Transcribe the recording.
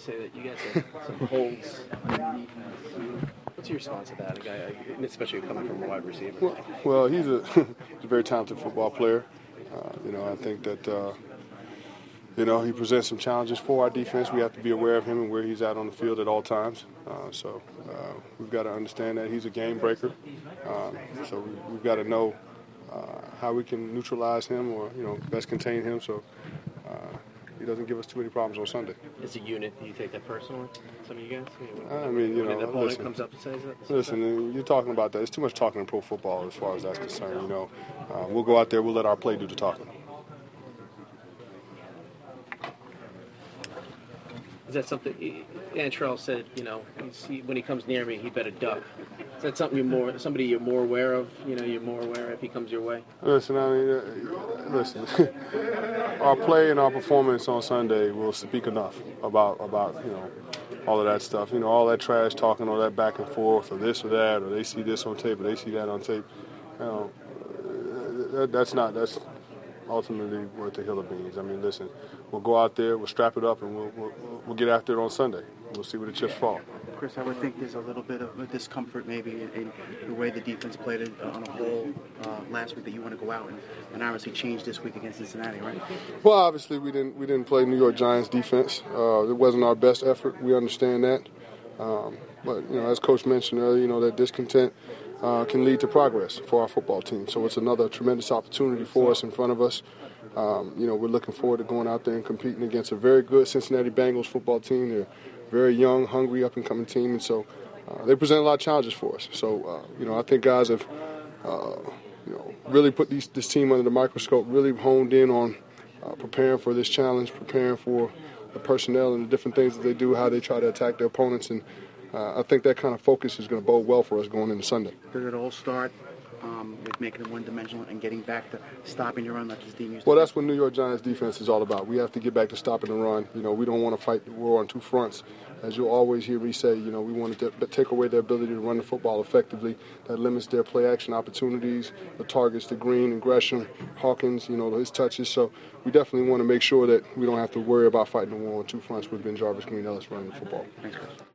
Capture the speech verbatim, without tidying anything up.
say that you guys have some holes on the defense. What's your response to that, a guy, especially coming from a wide receiver? Well, well he's a, he's a very talented football player. Uh, you know, I think that, uh, you know, he presents some challenges for our defense. We have to be aware of him and where he's at on the field at all times. Uh, so uh, we've got to understand that he's a game breaker. Uh, so we, we've got to know uh, how we can neutralize him or, you know, best contain him so uh, he doesn't give us too many problems on Sunday. As a unit, do you take that personally, some of you guys? I mean, you know, when the opponent listen, comes up and says that? Listen, you're talking about that. It's too much talking in pro football as far as that's concerned. You know, uh, we'll go out there, we'll let our play do the talking. Is that something, Antrell said, you know, he, when he comes near me, he better duck. Is that something you're more, somebody you're more aware of, you know, you're more aware if he comes your way? Listen, I mean, uh, listen, our play and our performance on Sunday will speak enough about, about, you know, all of that stuff. You know, all that trash talking, all that back and forth, or this or that, or they see this on tape, or they see that on tape. You know, that, that's not, that's ultimately worth the hill of beans. I mean, listen, we'll go out there, we'll strap it up, and we'll, we'll, we'll get after it on Sunday. We'll see where the chips fall. Chris, I would think there's a little bit of a discomfort maybe in, in the way the defense played it on a whole uh, last week that you want to go out and, and obviously change this week against Cincinnati, right? Well, obviously we didn't we didn't play New York Giants defense. Uh, it wasn't our best effort. We understand that. Um, but, you know, as Coach mentioned earlier, you know, that discontent uh, can lead to progress for our football team. So it's another tremendous opportunity for us in front of us. Um, you know, we're looking forward to going out there and competing against a very good Cincinnati Bengals football team. They're very young, hungry, up-and-coming team, and so uh, they present a lot of challenges for us. So, uh, you know, I think guys have, uh, you know, really put these, this team under the microscope, really honed in on uh, preparing for this challenge, preparing for the personnel and the different things that they do, how they try to attack their opponents, and uh, I think that kind of focus is going to bode well for us going into Sunday. Does it all start Um, with making it one-dimensional and getting back to stopping the run like this team used to? Well, that's what New York Giants defense is all about. We have to get back to stopping the run. You know, we don't want to fight the war on two fronts. As you'll always hear me say, you know, we want to take away their ability to run the football effectively. That limits their play-action opportunities, the targets to Green and Gresham, Hawkins, you know, his touches. So we definitely want to make sure that we don't have to worry about fighting the war on two fronts with Ben Jarvis, Green Ellis running the football. Thanks, Chris.